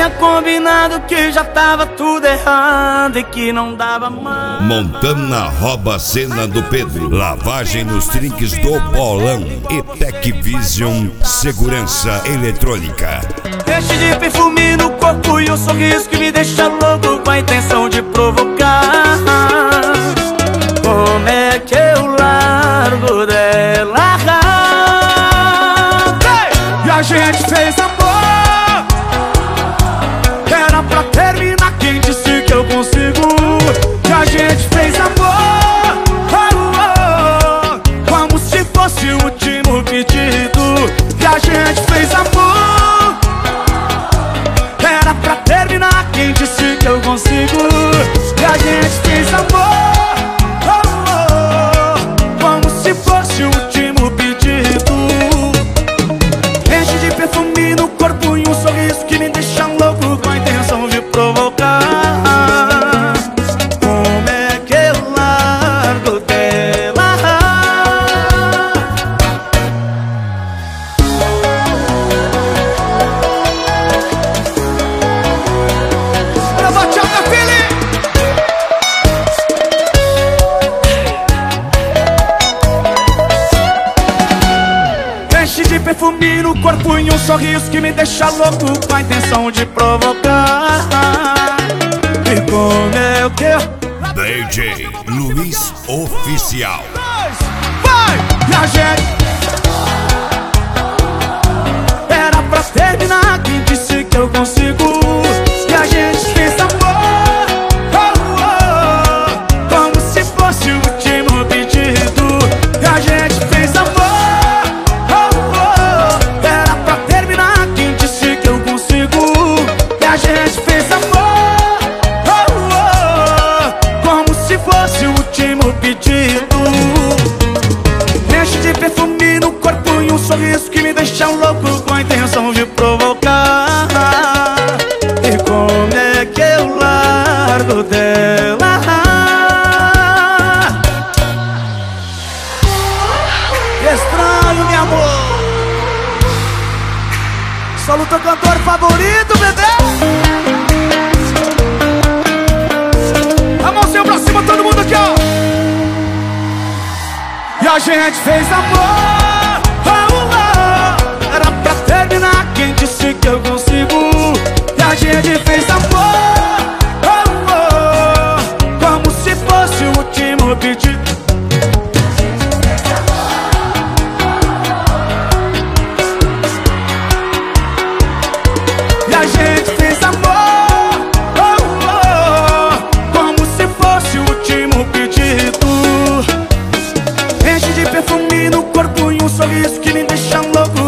tinha combinado que já tava tudo errado e que não dava mais. Montana rouba a cena do Pedro. Lavagem nos trinques do bolão. E Tecvision Segurança Eletrônica. Enche de perfume no corpo e um sorriso que me deixa louco com a intenção de provocar. Como é que eu largo dela? E a gente fez amor. Era pra terminar, quem disse que eu consigo? E a gente fez amor, como se fosse o último pedido. E a gente fez amor. Era pra terminar, quem disse que eu consigo? E a gente fez amor, como se fosse o último pedido. Enche de perfume no corpo e um sorriso que me deixa louco com a intenção de provocar. Como é que eu largo dela? Olha a bachata, filho! Enche de perfume no corpo e um sorriso que me deixa louco com a intenção de provocar. E como é que eu... DJ Luiz Oficial. Vai! E a gente... Era pra terminar, quem disse que eu consigo? E a gente fez amor, como se fosse o último pedido. E a gente fez amor, era pra terminar, quem disse que eu consigo? E a gente fez amor, como se fosse o último pedido. Enche de perfume no corpo e um sorriso que me deixa louco com a intenção de provocar. E como é que eu largo dela? Que estranho, meu amor. Só o teu cantor favorito, bebê. A mãozinha pra cima, todo mundo aqui, ó. E a gente fez amor, era pra terminar, quem disse que eu consigo? E a gente fez amor, como se fosse o último pedido. E a gente fez amor, como se fosse o último pedido. Enche de perfume no corpo e um sorriso que me deixa louco